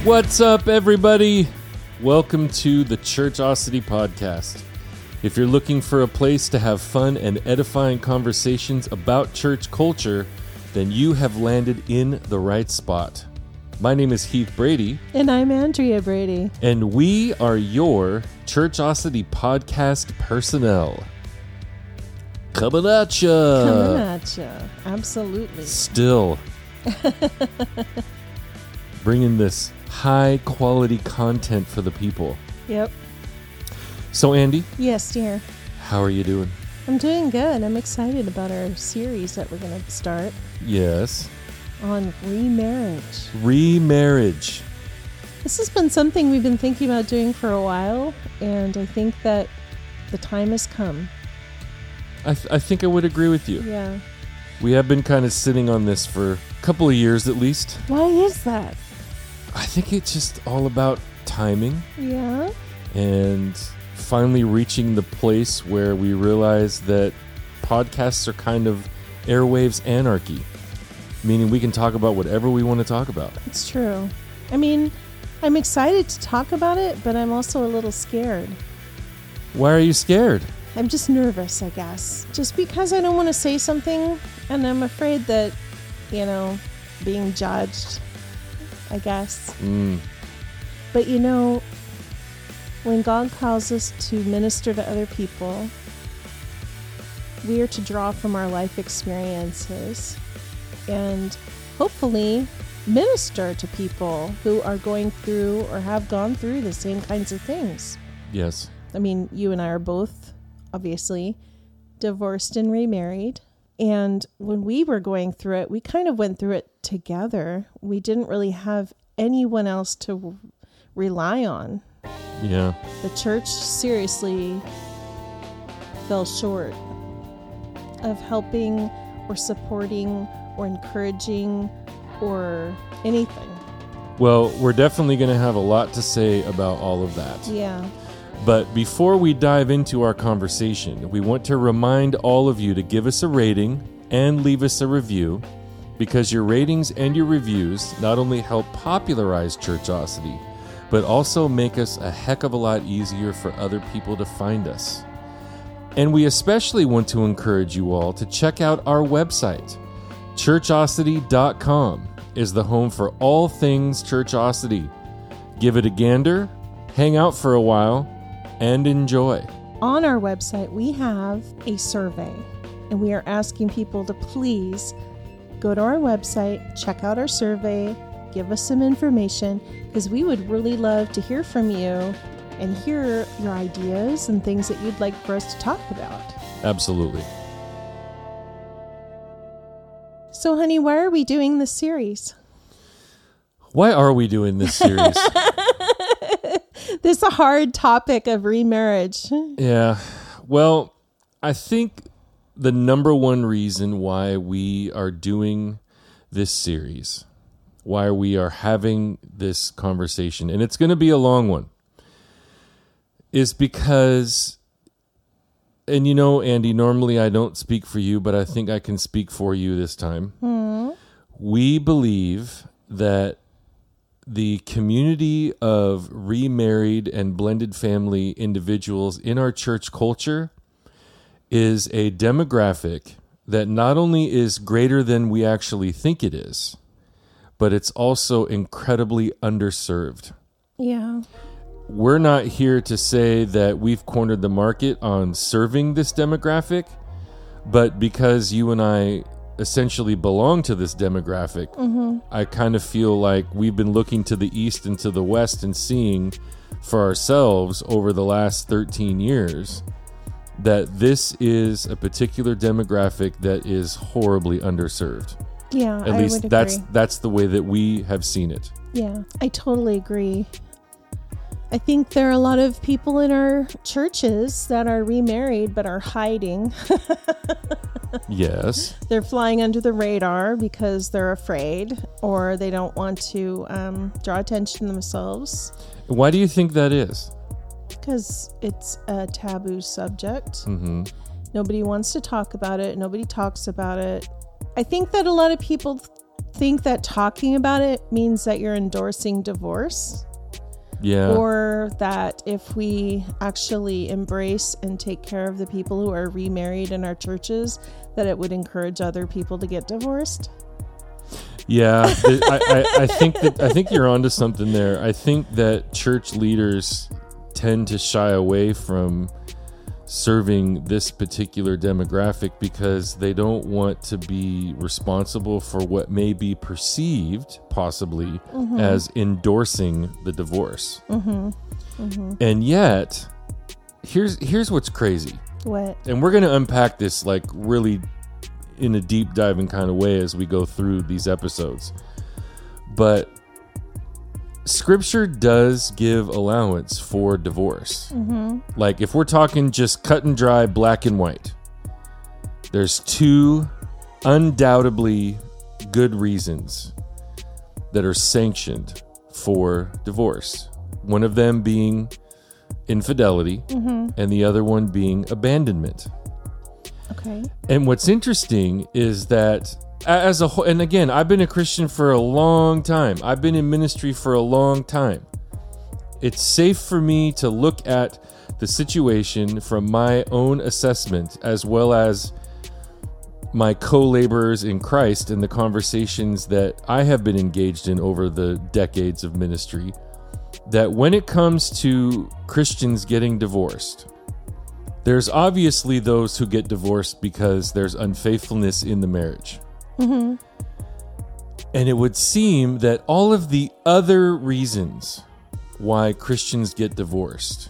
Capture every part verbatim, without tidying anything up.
What's up, everybody? Welcome to the Churchosity Podcast. If you're looking for a place to have fun and edifying conversations about church culture, then you have landed in the right spot. My name is Heath Brady. And I'm Andrea Brady. And we are your Churchosity Podcast personnel. Coming at ya. Coming at ya. Absolutely. Still. Bringing this high quality content for the people. Yep. So Andy? Yes, dear. How are you doing? I'm doing good. I'm excited about our series that we're going to start. Yes. On remarriage. Remarriage. This has been something we've been thinking about doing for a while, and I think that the time has come. I, th- I think I would agree with you. Yeah. We have been kind of sitting on this for a couple of years at least. Why is that? I think it's just all about timing. Yeah. And finally reaching the place where we realize that podcasts are kind of airwaves anarchy, meaning we can talk about whatever we want to talk about. It's true. I mean, I'm excited to talk about it, but I'm also a little scared. Why are you scared? I'm just nervous, I guess. Just because I don't want to say something, and I'm afraid that, you know, being judged, I guess. Mm. But you know, when God calls us to minister to other people, we are to draw from our life experiences and hopefully minister to people who are going through or have gone through the same kinds of things. Yes. I mean, you and I are both, obviously, divorced and remarried. And when we were going through it, we kind of went through it together. We didn't really have anyone else to rely on. Yeah. The church seriously fell short of helping or supporting or encouraging or anything. Well, we're definitely going to have a lot to say about all of that. Yeah. But before we dive into our conversation, we want to remind all of you to give us a rating and leave us a review, because your ratings and your reviews not only help popularize Churchosity, but also make us a heck of a lot easier for other people to find us. And we especially want to encourage you all to check out our website. Churchosity dot com is the home for all things Churchosity. Give it a gander, hang out for a while, and enjoy. On our website, we have a survey, and we are asking people to please go to our website, check out our survey, give us some information, because we would really love to hear from you and hear your ideas and things that you'd like for us to talk about. Absolutely. So, honey, why are we doing this series? Why are we doing this series? This is a hard topic of remarriage. Yeah. Well, I think the number one reason why we are doing this series, why we are having this conversation, and it's going to be a long one, is because, and you know, Andy, normally I don't speak for you, but I think I can speak for you this time. Mm. We believe that the community of remarried and blended family individuals in our church culture is a demographic that not only is greater than we actually think it is, but it's also incredibly underserved. Yeah. We're not here to say that we've cornered the market on serving this demographic, but because you and I essentially belong to this demographic, mm-hmm. I kind of feel like we've been looking to the east and to the west and seeing for ourselves over the last thirteen years that this is a particular demographic that is horribly underserved. Yeah, At I least would that's agree. that's the way that we have seen it. Yeah, I totally agree. I think there are a lot of people in our churches that are remarried but are hiding. Yes. They're flying under the radar because they're afraid, or they don't want to um, draw attention to themselves. Why do you think that is? Because it's a taboo subject. Mm-hmm. Nobody wants to talk about it. Nobody talks about it. I think that a lot of people think that talking about it means that you're endorsing divorce. Yeah. Or that if we actually embrace and take care of the people who are remarried in our churches, that it would encourage other people to get divorced. Yeah, th- I, I, I think that I think you're onto something there. I think that church leaders tend to shy away from serving this particular demographic because they don't want to be responsible for what may be perceived, possibly, mm-hmm. as endorsing the divorce. Mm-hmm. Mm-hmm. And yet, here's here's what's crazy. What? And we're going to unpack this like really in a deep diving kind of way as we go through these episodes. But Scripture does give allowance for divorce. Mm-hmm. Like if we're talking just cut and dry, black and white, there's two undoubtedly good reasons that are sanctioned for divorce. One of them being infidelity, mm-hmm. and the other one being abandonment. Okay. And what's interesting is that as a whole, and again, I've been a Christian for a long time. I've been in ministry for a long time. It's safe for me to look at the situation from my own assessment, as well as my co-laborers in Christ and the conversations that I have been engaged in over the decades of ministry, that when it comes to Christians getting divorced, there's obviously those who get divorced because there's unfaithfulness in the marriage. Mm-hmm. And it would seem that all of the other reasons why Christians get divorced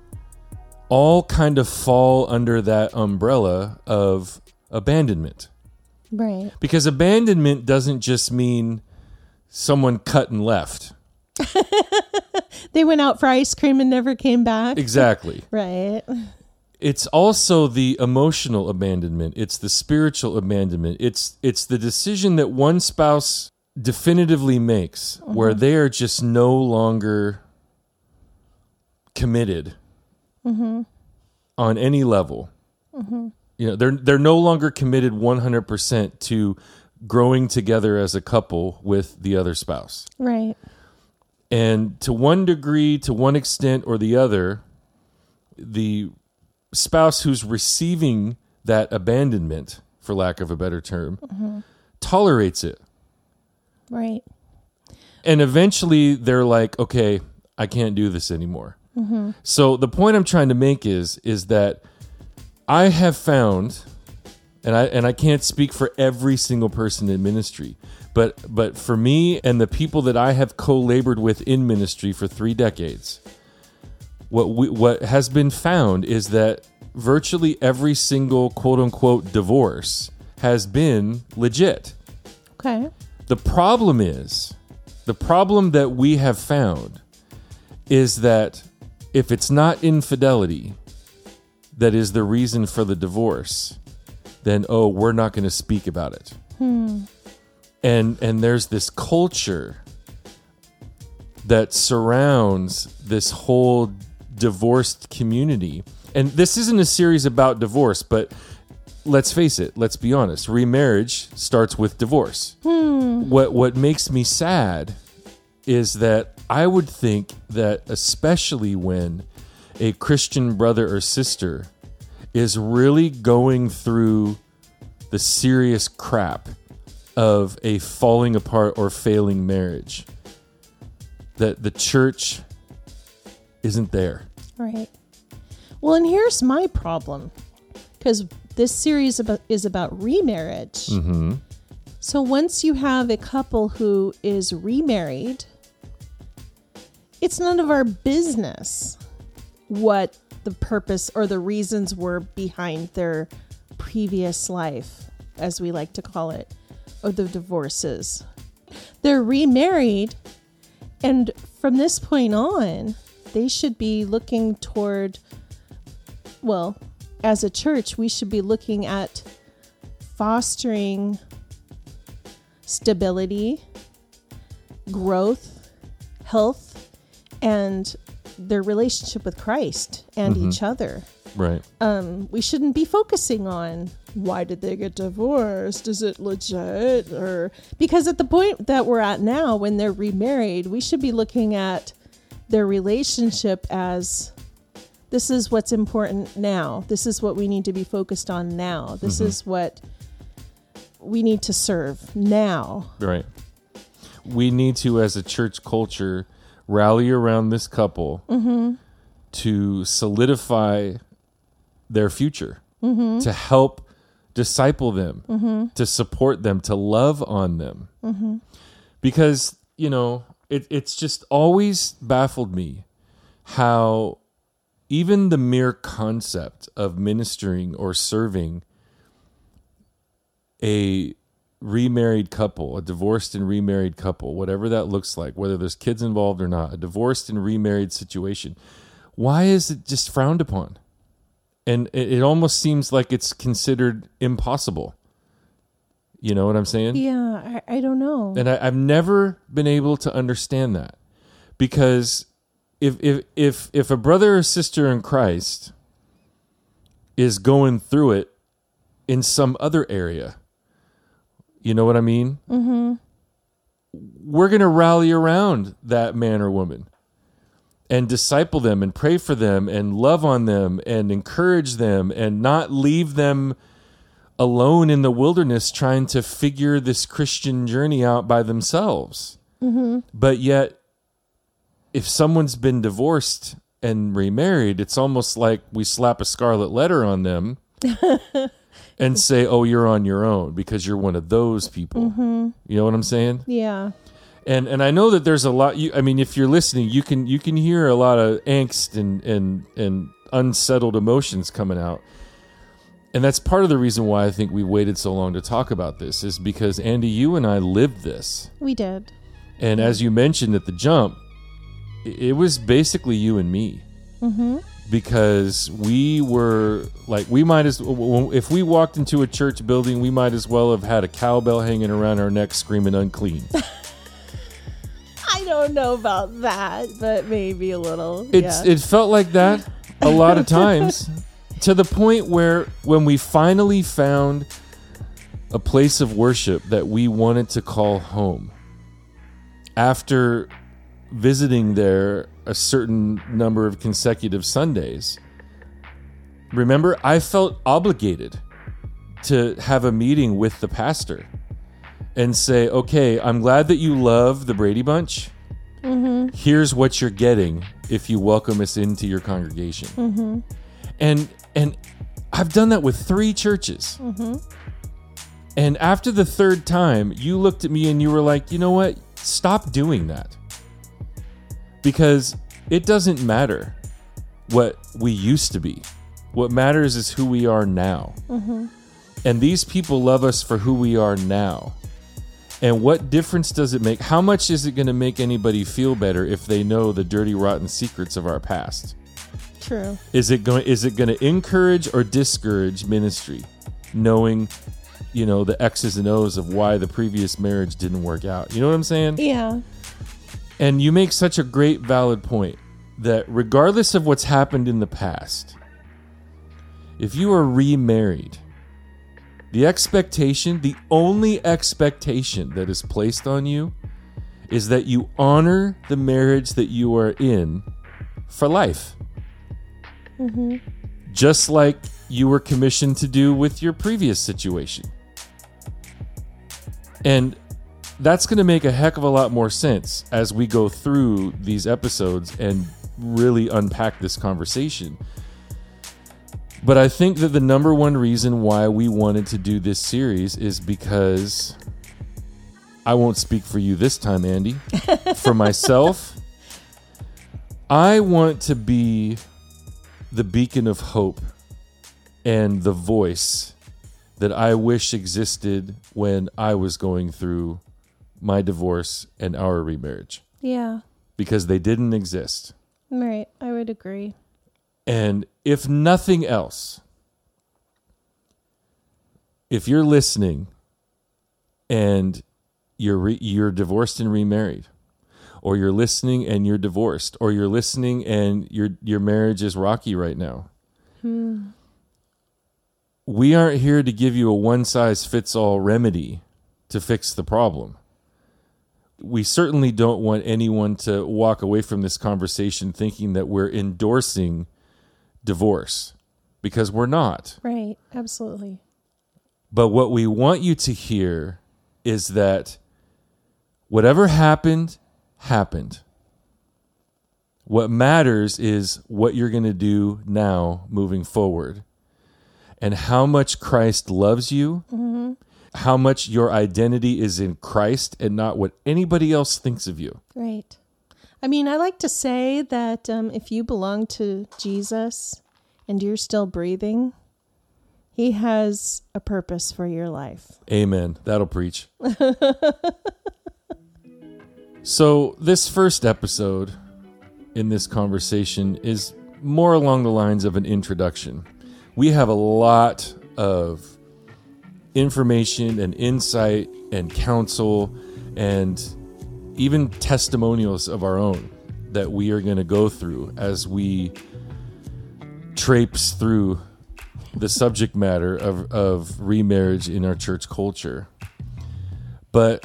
all kind of fall under that umbrella of abandonment. Right. Because abandonment doesn't just mean someone cut and left. They went out for ice cream and never came back. Exactly. Right. It's also the emotional abandonment. It's the spiritual abandonment. It's it's the decision that one spouse definitively makes, mm-hmm. where they are just no longer committed mm-hmm. on any level. Mm-hmm. You know, they're they're no longer committed one hundred percent to growing together as a couple with the other spouse. Right. And to one degree, to one extent or the other, the spouse who's receiving that abandonment, for lack of a better term, mm-hmm. tolerates it. Right. And eventually they're like, okay, I can't do this anymore. Mm-hmm. So the point I'm trying to make is, is that I have found, and I and I can't speak for every single person in ministry, but but for me and the people that I have co-labored with in ministry for three decades, what we, what has been found is that virtually every single quote-unquote divorce has been legit. Okay. The problem is, the problem that we have found is that if it's not infidelity that is the reason for the divorce, then, oh, we're not going to speak about it. Hmm. And and there's this culture that surrounds this whole divorced community. And this isn't a series about divorce, but let's face it, let's be honest. Remarriage starts with divorce. Hmm. What what makes me sad is that I would think that especially when a Christian brother or sister is really going through the serious crap of a falling apart or failing marriage, that the church isn't there. Right. Well, and here's my problem, because this series about, is about remarriage. Mm-hmm. So once you have a couple who is remarried, it's none of our business what the purpose or the reasons were behind their previous life, as we like to call it, or the divorces. They're remarried, and from this point on, they should be looking toward, well, as a church, we should be looking at fostering stability, growth, health, and their relationship with Christ and mm-hmm. each other. Right. Um, we shouldn't be focusing on why did they get divorced? Is it legit? Or because at the point that we're at now, when they're remarried, we should be looking at their relationship as this is what's important now. This is what we need to be focused on now. This mm-hmm. is what we need to serve now. Right. We need to, as a church culture, rally around this couple mm-hmm. to solidify their future, mm-hmm. to help disciple them, mm-hmm. to support them, to love on them. Mm-hmm. Because, you know, it, it's just always baffled me how even the mere concept of ministering or serving a remarried couple, a divorced and remarried couple, whatever that looks like, whether there's kids involved or not, a divorced and remarried situation, why is it just frowned upon? And it, it almost seems like it's considered impossible. You know what I'm saying? Yeah, I, I don't know. And I, I've never been able to understand that, because if if if if a brother or sister in Christ is going through it in some other area, you know what I mean? Mm-hmm. We're going to rally around that man or woman and disciple them and pray for them and love on them and encourage them and not leave them alone in the wilderness trying to figure this Christian journey out by themselves. Mm-hmm. But yet, if someone's been divorced and remarried, it's almost like we slap a scarlet letter on them and say, oh, you're on your own because you're one of those people. Mm-hmm. You know what I'm saying? Yeah. And and I know that there's a lot. You, I mean, if you're listening, you can you can hear a lot of angst and and and unsettled emotions coming out. And that's part of the reason why I think we waited so long to talk about this, is because, Andy, you and I lived this. We did. And as you mentioned at the jump, it was basically you and me. Mm-hmm. Because we were like, we might as if we walked into a church building, we might as well have had a cowbell hanging around our neck screaming unclean. I don't know about that, but maybe a little. It's yeah. It felt like that a lot of times. To the point where when we finally found a place of worship that we wanted to call home, after visiting there a certain number of consecutive Sundays, remember, I felt obligated to have a meeting with the pastor and say, okay, I'm glad that you love the Brady Bunch. Mm-hmm. Here's what you're getting if you welcome us into your congregation. Mm-hmm. And And I've done that with three churches. Mm-hmm. And after the third time, you looked at me and you were like, you know what? Stop doing that. Because it doesn't matter what we used to be. What matters is who we are now. Mm-hmm. And these people love us for who we are now. And what difference does it make? How much is it going to make anybody feel better if they know the dirty, rotten secrets of our past? True. Is it going? Is it going to encourage or discourage ministry, knowing, you know, the X's and O's of why the previous marriage didn't work out? You know what I'm saying? Yeah. And you make such a great, valid point that regardless of what's happened in the past, if you are remarried, the expectation, the only expectation that is placed on you, is that you honor the marriage that you are in for life. Mm-hmm. Just like you were commissioned to do with your previous situation. And that's going to make a heck of a lot more sense as we go through these episodes and really unpack this conversation. But I think that the number one reason why we wanted to do this series is because I won't speak for you this time, Andy. For myself, I want to be the beacon of hope and the voice that I wish existed when I was going through my divorce and our remarriage. Yeah. Because they didn't exist. Right. I would agree. And if nothing else, if you're listening and you're re- you're divorced and remarried, or you're listening and you're divorced, or you're listening and your your marriage is rocky right now, Hmm. We aren't here to give you a one-size-fits-all remedy to fix the problem. We certainly don't want anyone to walk away from this conversation thinking that we're endorsing divorce, because we're not. Right, absolutely. But what we want you to hear is that whatever happened, happened. What matters is what you're going to do now moving forward, and how much Christ loves you, mm-hmm. how much your identity is in Christ and not what anybody else thinks of you. Right. I mean, I like to say that um, if you belong to Jesus and you're still breathing, he has a purpose for your life. Amen. That'll preach. So this first episode in this conversation is more along the lines of an introduction. We have a lot of information and insight and counsel and even testimonials of our own that we are going to go through as we traipse through the subject matter of, of remarriage in our church culture. But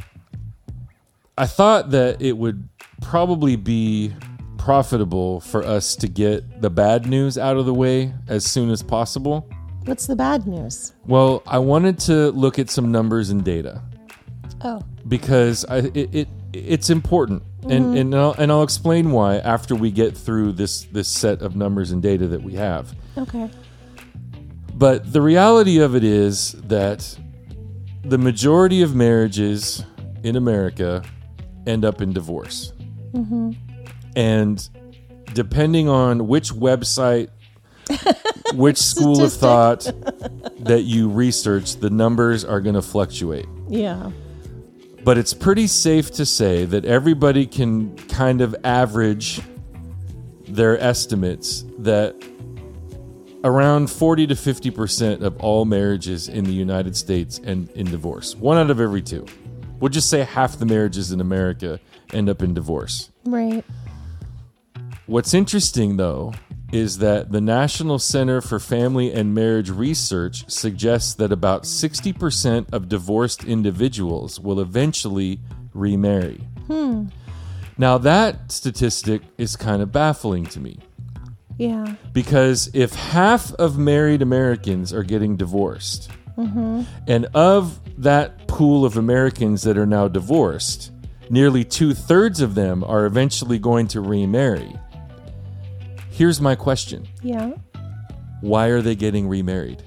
I thought that it would probably be profitable for us to get the bad news out of the way as soon as possible. What's the bad news? Well, I wanted to look at some numbers and data. Oh. Because I, it, it it's important. Mm-hmm. And and I'll, and I'll explain why after we get through this this set of numbers and data that we have. Okay. But the reality of it is that the majority of marriages in America end up in divorce. Mm-hmm. And depending on which website, which school of thought that you research, the numbers are going to fluctuate. Yeah. But it's pretty safe to say that everybody can kind of average their estimates that around forty to fifty percent of all marriages in the United States end in divorce. One out of every two. We'll just say half the marriages in America end up in divorce. Right. What's interesting, though, is that the National Center for Family and Marriage Research suggests that about sixty percent of divorced individuals will eventually remarry. Hmm. Now, that statistic is kind of baffling to me. Yeah. Because if half of married Americans are getting divorced, mm-hmm. and of that pool of Americans that are now divorced, nearly two-thirds of them are eventually going to remarry. Here's my question. Yeah. Why are they getting remarried?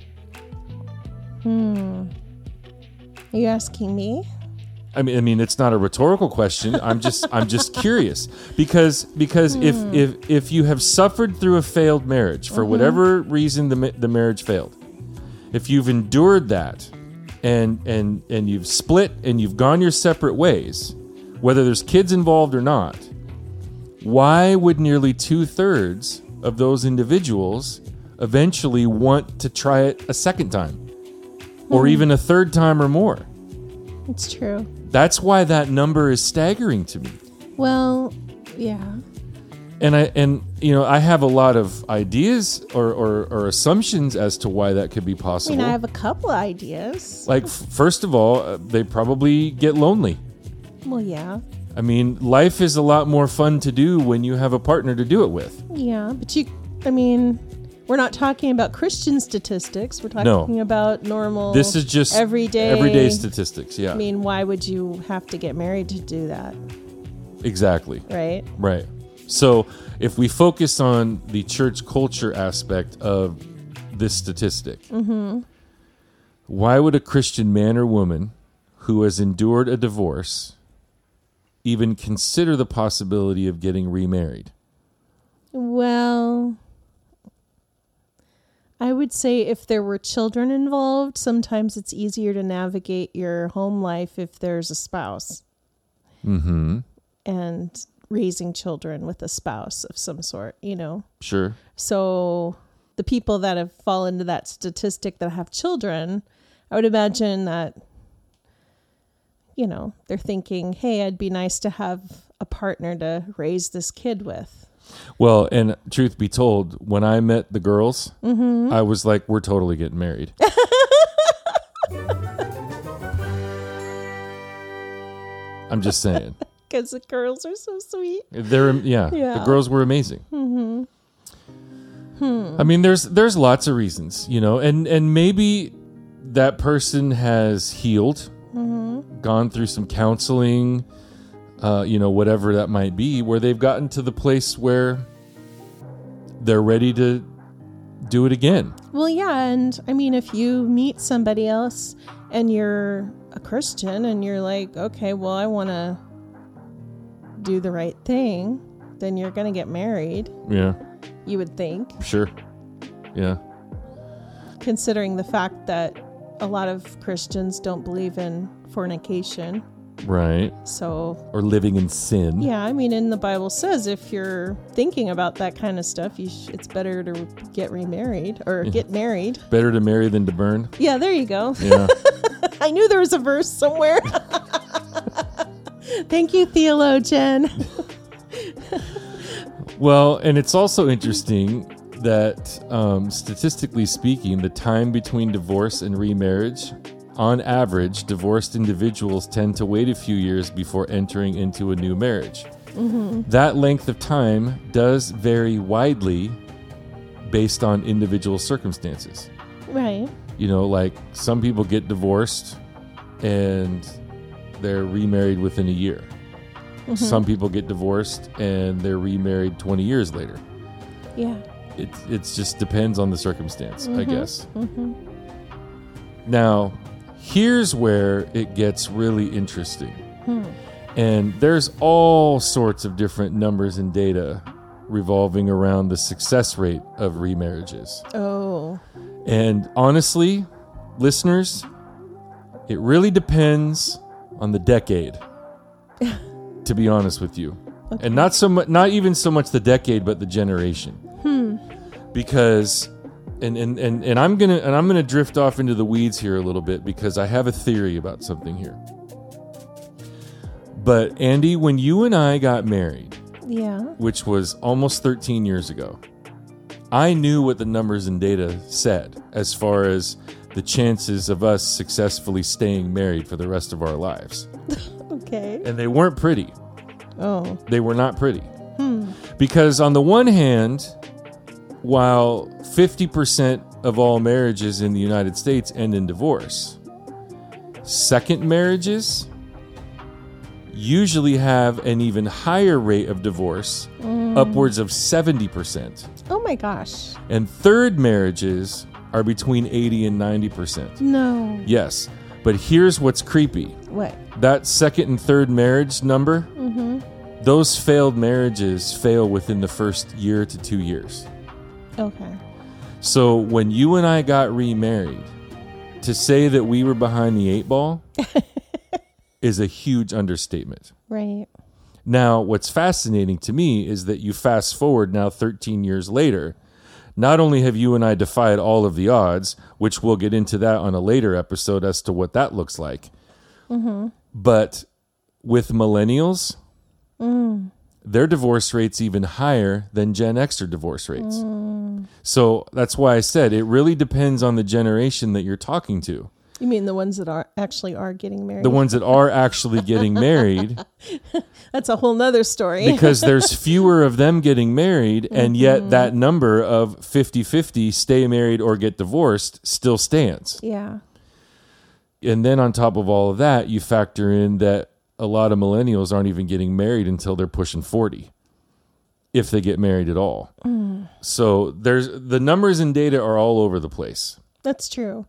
Hmm. Are you asking me? I mean, I mean, it's not a rhetorical question. I'm just, I'm just curious because, because hmm. if, if, if you have suffered through a failed marriage for mm-hmm. whatever reason the the marriage failed, if you've endured that, and and and you've split and you've gone your separate ways, whether there's kids involved or not, why would nearly two-thirds of those individuals eventually want to try it a second time hmm. or even a third time or more? It's true. That's why that number is staggering to me. Well, yeah. And I and you know I have a lot of ideas or, or, or assumptions as to why that could be possible. I mean, I have a couple of ideas. Like, f- first of all, uh, they probably get lonely. Well, yeah. I mean, life is a lot more fun to do when you have a partner to do it with. Yeah, but you, I mean, we're not talking about Christian statistics. We're talking no. about normal. This is just everyday everyday statistics. Yeah. I mean, why would you have to get married to do that? Exactly. Right. Right. So if we focus on the church culture aspect of this statistic, mm-hmm. why would a Christian man or woman who has endured a divorce even consider the possibility of getting remarried? Well, I would say if there were children involved, sometimes it's easier to navigate your home life if there's a spouse. Mm-hmm. And raising children with a spouse of some sort, you know? Sure. So the people that have fallen into that statistic that have children, I would imagine that, you know, they're thinking, hey, it'd be nice to have a partner to raise this kid with. Well, and truth be told, when I met the girls, Mm-hmm. I was like, we're totally getting married. I'm just saying. Because the girls are so sweet. They're yeah, Yeah. the girls were amazing. Mm-hmm. Hmm. I mean, there's there's lots of reasons, you know, and and maybe that person has healed, Mm-hmm. gone through some counseling, uh, you know, whatever that might be, where they've gotten to the place where they're ready to do it again. Well, yeah, and I mean, if you meet somebody else and you're a Christian and you're like, okay, well, I want to do the right thing, then you're going to get married, Yeah, you would think, sure. Yeah. considering the fact that a lot of Christians don't believe in fornication. Right. So, Or living in sin. yeah, I mean, in the Bible says if you're thinking about that kind of stuff, you sh- it's better to get remarried or Yeah. get married. Better to marry than to burn. Yeah, there you go. Yeah. I knew there was a verse somewhere. Thank you, theologian. Well, and it's also interesting that um, statistically speaking, the time between divorce and remarriage, on average, divorced individuals tend to wait a few years before entering into a new marriage. Mm-hmm. That length of time does vary widely based on individual circumstances. Right. You know, like some people get divorced and they're remarried within a year. Mm-hmm. Some people get divorced and they're remarried twenty years later. Yeah. It it just depends on the circumstance, I Mhm. guess. Mm-hmm. Now, here's where it gets really interesting. Hmm. And there's all sorts of different numbers and data revolving around the success rate of remarriages. Oh. And honestly, listeners, it really depends on the decade, to be honest with you. Okay. And not so much, not even so much the decade, but the generation. Hmm. Because, and, and, and, and I'm gonna and I'm gonna drift off into the weeds here a little bit because I have a theory about something here. But Andy, when you and I got married, Yeah. which was almost thirteen years ago, I knew what the numbers and data said as far as the chances of us successfully staying married for the rest of our lives. Okay. And they weren't pretty. Oh. They were not pretty. Hmm. Because on the one hand, while fifty percent of all marriages in the United States end in divorce, second marriages usually have an even higher rate of divorce, Mm. upwards of seventy percent. Oh my gosh. And third marriages are between eighty and ninety percent. No. Yes, but here's what's creepy. What? That second and third marriage number, Mm-hmm. those failed marriages fail within the first year to two years. Okay. So when you and I got remarried, to say that we were behind the eight ball is a huge understatement. Right. Now, what's fascinating to me is that you fast forward now thirteen years later, not only have you and I defied all of the odds, which we'll get into that on a later episode as to what that looks like, Mm-hmm. but with millennials, Mm. their divorce rate's even higher than Gen Xer divorce rates. Mm. So that's why I said it really depends on the generation that you're talking to. You mean the ones that are actually are getting married? The ones that are actually getting married, That's a whole nother story. because there's fewer of them getting married, and yet that number of fifty-fifty stay married or get divorced still stands. Yeah. And then on top of all of that, you factor in that a lot of millennials aren't even getting married until they're pushing forty, if they get married at all. Mm. So there's the numbers and data are all over the place. That's true.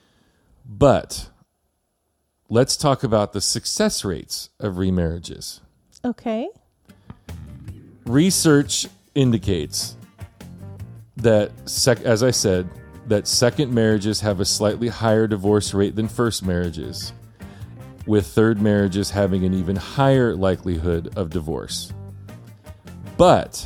But let's talk about the success rates of remarriages. Okay. Research indicates that, sec- as I said, that second marriages have a slightly higher divorce rate than first marriages, with third marriages having an even higher likelihood of divorce. But,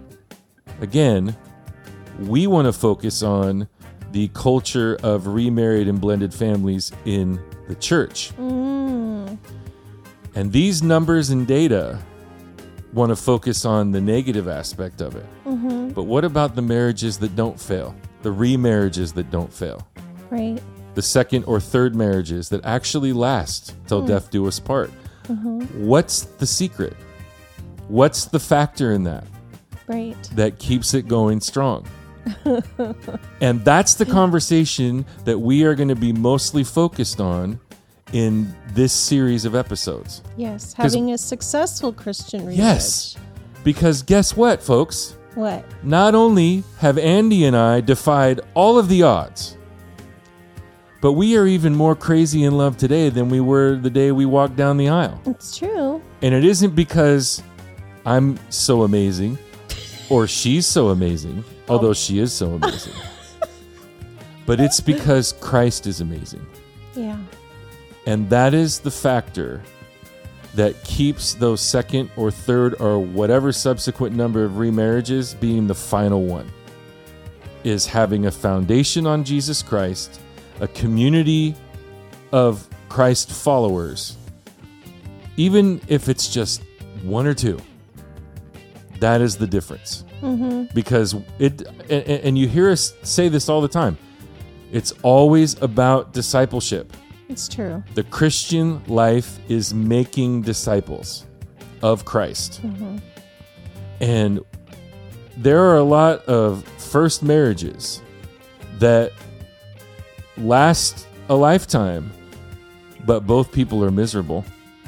again, we want to focus on the culture of remarried and blended families in the church. Mm. And these numbers and data want to focus on the negative aspect of it. Mm-hmm. But what about the marriages that don't fail? The remarriages that don't fail? Right. The second or third marriages that actually last till mm. death do us part? Mm-hmm. What's the secret? What's the factor in that? Right. That keeps it going strong? And that's the conversation that we are going to be mostly focused on in this series of episodes. Yes, having a successful Christian remarriage. Yes, because guess what, folks? What? Not only have Andy and I defied all of the odds, but we are even more crazy in love today than we were the day we walked down the aisle. It's true. And it isn't because I'm so amazing or she's so amazing, although she is so amazing. But it's because Christ is amazing. Yeah. And that is the factor that keeps those second or third or whatever subsequent number of remarriages being the final one, is having a foundation on Jesus Christ, a community of Christ followers, even if it's just one or two. That is the difference. Mm-hmm. Because it, and, and you hear us say this all the time, it's always about discipleship. It's true. The Christian life is making disciples of Christ. Mm-hmm. And there are a lot of first marriages that last a lifetime, but both people are miserable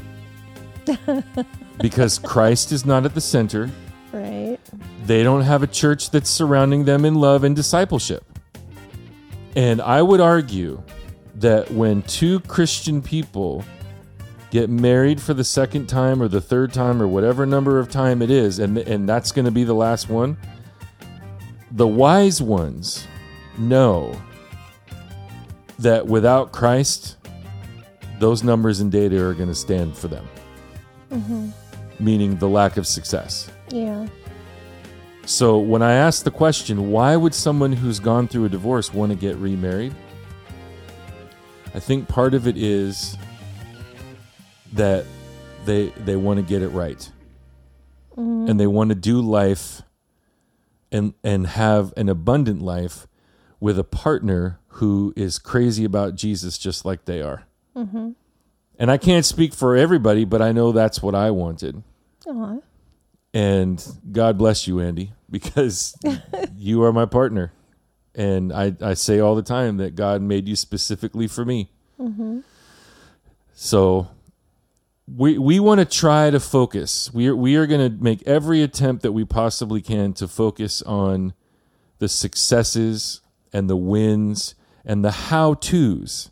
because Christ is not at the center. Right. They don't have a church that's surrounding them in love and discipleship. And I would argue that when two Christian people get married for the second time or the third time or whatever number of time it is, and, and that's going to be the last one, the wise ones know that without Christ, those numbers and data are going to stand for them. Mm-hmm. Meaning the lack of success. Yeah. So when I ask the question, why would someone who's gone through a divorce want to get remarried? I think part of it is that they they want to get it right. Mm-hmm. And they want to do life and and have an abundant life with a partner who is crazy about Jesus just like they are. Mm-hmm. And I can't speak for everybody, but I know that's what I wanted. Aww. And God bless you, Andy, because you are my partner. And I, I say all the time that God made you specifically for me. Mm-hmm. So we we want to try to focus. We are, we are going to make every attempt that we possibly can to focus on the successes and the wins and the how-tos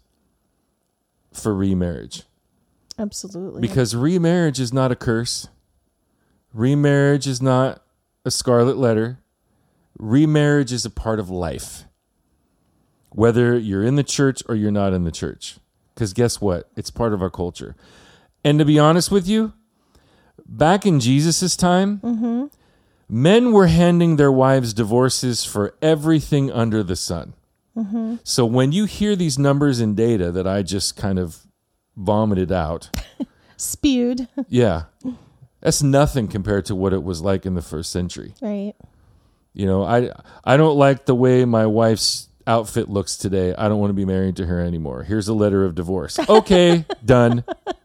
for remarriage. Absolutely. Because remarriage is not a curse. Remarriage is not a scarlet letter. Remarriage is a part of life. Whether you're in the church or you're not in the church. Because guess what? It's part of our culture. And to be honest with you, back in Jesus' time, mm-hmm. men were handing their wives divorces for everything under the sun. Mm-hmm. So when you hear these numbers and data that I just kind of vomited out. Spewed. Yeah. That's nothing compared to what it was like in the first century. Right. You know, I I don't like the way my wife's outfit looks today. I don't want to be married to her anymore. Here's a letter of divorce. Okay, done.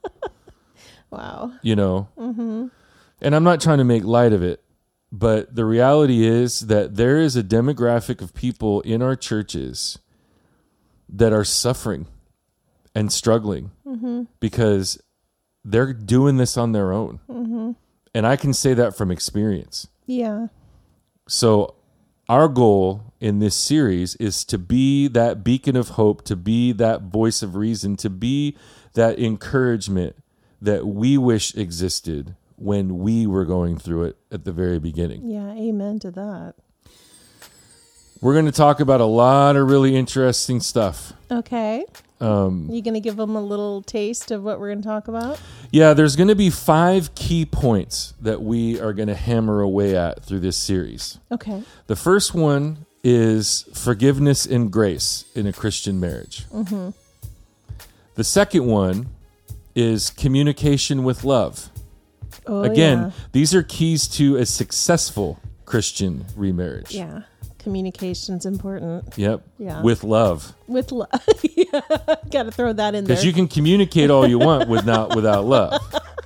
Wow. You know. Mm-hmm. And I'm not trying to make light of it, but the reality is that there is a demographic of people in our churches that are suffering and struggling mm-hmm. because they're doing this on their own. Mm-hmm. And I can say that from experience. Yeah. So our goal in this series is to be that beacon of hope, to be that voice of reason, to be that encouragement that we wish existed when we were going through it at the very beginning. Yeah, amen to that. We're going to talk about a lot of really interesting stuff. Okay. Um, you going to give them a little taste of what we're going to talk about? Yeah, there's going to be five key points that we are going to hammer away at through this series. Okay. The first one is forgiveness and grace in a Christian marriage. Mm-hmm. The second one is communication with love. Oh, Again, yeah. these are keys to a successful Christian remarriage. Yeah. Communication's important. Yep. Yeah. With love. With love. Yeah. Got to throw that in there. Because you can communicate all you want without, without love.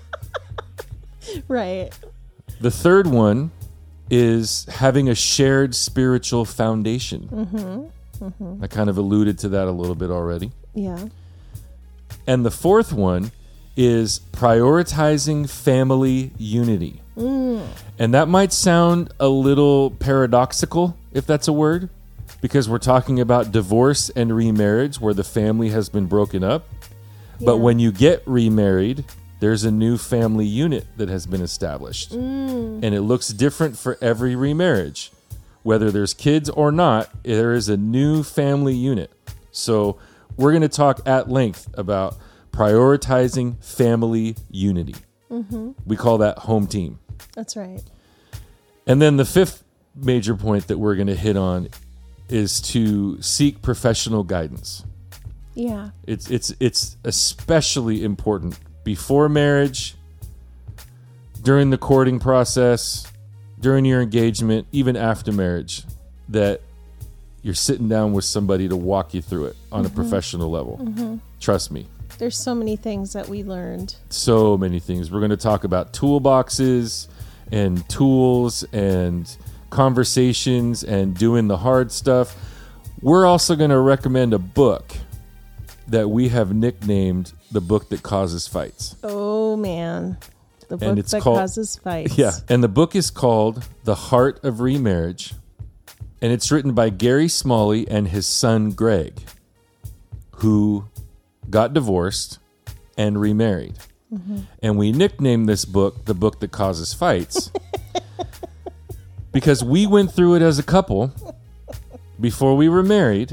Right. The third one is having a shared spiritual foundation. Mm-hmm. Mm-hmm. I kind of alluded to that a little bit already. Yeah. And the fourth one is prioritizing family unity. Mm. And that might sound a little paradoxical, if that's a word, because we're talking about divorce and remarriage where the family has been broken up. Yeah. But when you get remarried, there's a new family unit that has been established. Mm. And it looks different for every remarriage. Whether there's kids or not, there is a new family unit. So we're going to talk at length about prioritizing family unity. Mm-hmm. We call that home team. That's right. And then the fifth major point that we're going to hit on is to seek professional guidance. Yeah. It's it's it's especially important before marriage, during the courting process, during your engagement, even after marriage, that you're sitting down with somebody to walk you through it on mm-hmm. a professional level. Mm-hmm. Trust me. There's so many things that we learned. So many things. We're going to talk about toolboxes and tools and conversations and doing the hard stuff. We're also going to recommend a book that we have nicknamed The Book That Causes Fights. Oh, man. The book And it's that called, causes fights. Yeah. And the book is called The Heart of Remarriage. And it's written by Gary Smalley and his son, Greg, who got divorced and remarried. Mm-hmm. And we nicknamed this book The Book That Causes Fights because we went through it as a couple before we were married.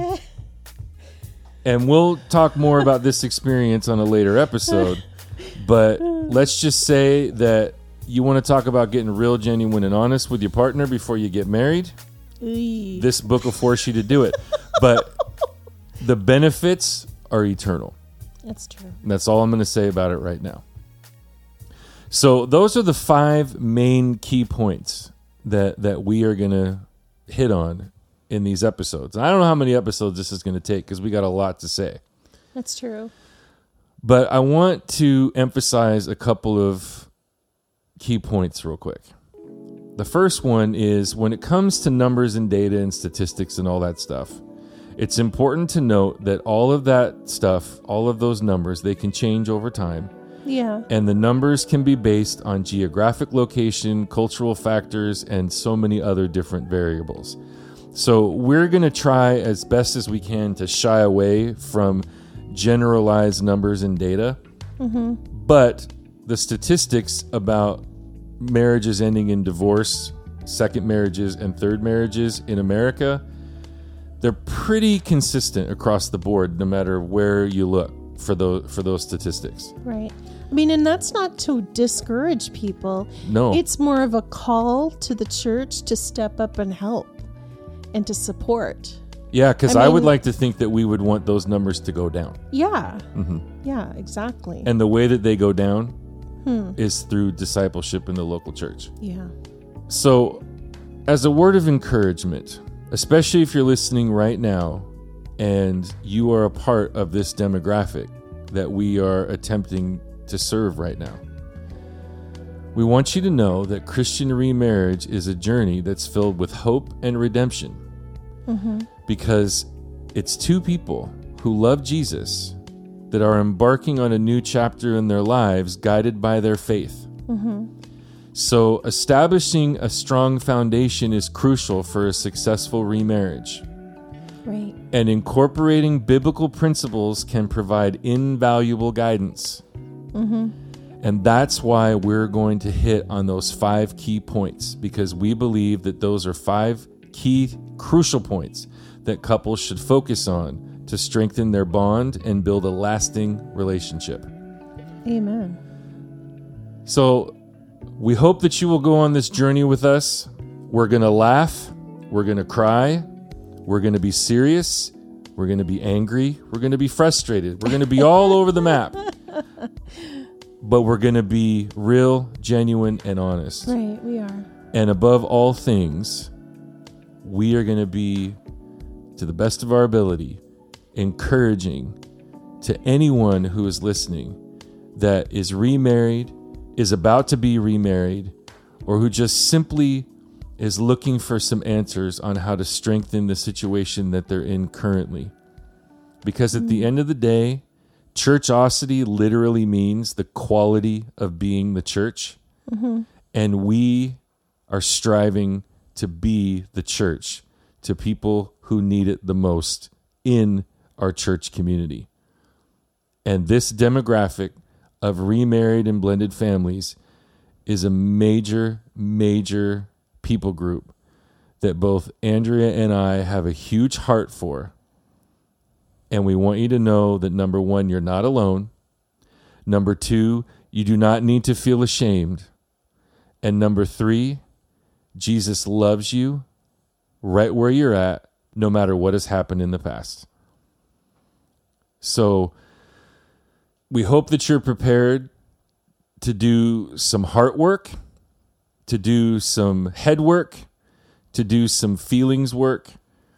And we'll talk more about this experience on a later episode. But let's just say that you want to talk about getting real, genuine, and honest with your partner before you get married. Eee. This book will force you to do it. But the benefits are eternal. That's true. And that's all I'm going to say about it right now. So those are the five main key points that, that we are going to hit on in these episodes. And I don't know how many episodes this is going to take because we got a lot to say. That's true. But I want to emphasize a couple of key points real quick. The first one is when it comes to numbers and data and statistics and all that stuff, it's important to note that all of that stuff, all of those numbers, they can change over time. Yeah. And the numbers can be based on geographic location, cultural factors, and so many other different variables. So we're going to try as best as we can to shy away from generalized numbers and data. Mm-hmm. But the statistics about marriages ending in divorce, second marriages, and third marriages in America, they're pretty consistent across the board, no matter where you look for those for those statistics. Right. I mean, and that's not to discourage people. No. It's more of a call to the church to step up and help and to support. Yeah, because I I, mean, would like to think that we would want those numbers to go down. Yeah. Mm-hmm. Yeah, exactly. And the way that they go down hmm. is through discipleship in the local church. Yeah. So, as a word of encouragement, especially if you're listening right now and you are a part of this demographic that we are attempting to serve right now, we want you to know that Christian remarriage is a journey that's filled with hope and redemption. Mm-hmm. Because it's two people who love Jesus that are embarking on a new chapter in their lives guided by their faith. Mm-hmm. So establishing a strong foundation is crucial for a successful remarriage. Right. And incorporating biblical principles can provide invaluable guidance. Mm-hmm. And that's why we're going to hit on those five key points, because we believe that those are five key crucial points that couples should focus on to strengthen their bond and build a lasting relationship. Amen. So we hope that you will go on this journey with us. We're going to laugh. We're going to cry. We're going to be serious. We're going to be angry. We're going to be frustrated. We're going to be all over the map. but we're going to be real, genuine, and honest. Right, we are. And above all things, we are going to be, to the best of our ability, encouraging to anyone who is listening that is remarried, is about to be remarried, or who just simply is looking for some answers on how to strengthen the situation that they're in currently. Because at the end of the day, churchosity literally means the quality of being the church. Mm-hmm. And we are striving to be the church to people who need it the most in our church community. And this demographic of remarried and blended families is a major, major people group that both Andrea and I have a huge heart for. And we want you to know that, number one, you're not alone. Number two, you do not need to feel ashamed. And number three, Jesus loves you right where you're at, no matter what has happened in the past. So we hope that you're prepared to do some heart work, to do some head work, to do some feelings work.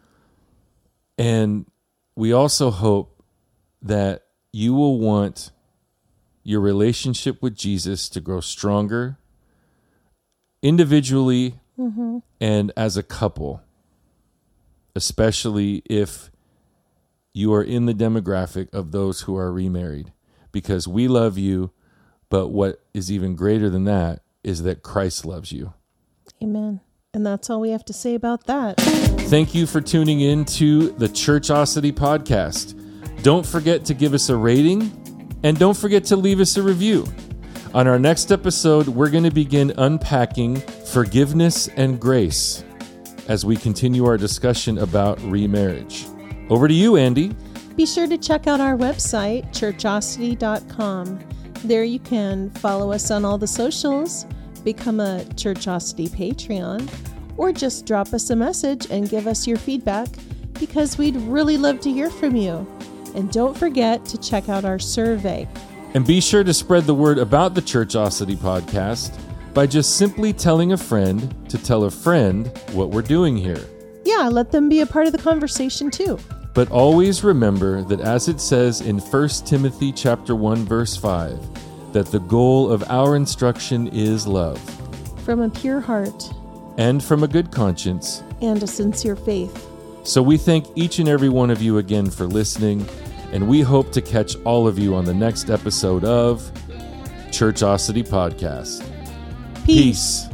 And we also hope that you will want your relationship with Jesus to grow stronger individually mm-hmm. and as a couple, especially if you are in the demographic of those who are remarried, because we love you, but what is even greater than that is that Christ loves you. Amen. And that's all we have to say about that. Thank you for tuning in to the Churchosity podcast. Don't forget to give us a rating, and don't forget to leave us a review. On our next episode, we're going to begin unpacking forgiveness and grace as we continue our discussion about remarriage. Over to you, Andy. Be sure to check out our website, churchosity dot com. There you can follow us on all the socials, become a Churchosity Patreon, or just drop us a message and give us your feedback, because we'd really love to hear from you. And don't forget to check out our survey. And be sure to spread the word about the Churchosity podcast by just simply telling a friend to tell a friend what we're doing here. Yeah, let them be a part of the conversation too. But always remember that, as it says in First Timothy chapter one, verse five, that the goal of our instruction is love. From a pure heart. And from a good conscience. And a sincere faith. So we thank each and every one of you again for listening, and we hope to catch all of you on the next episode of Churchosity Podcast. Peace. Peace.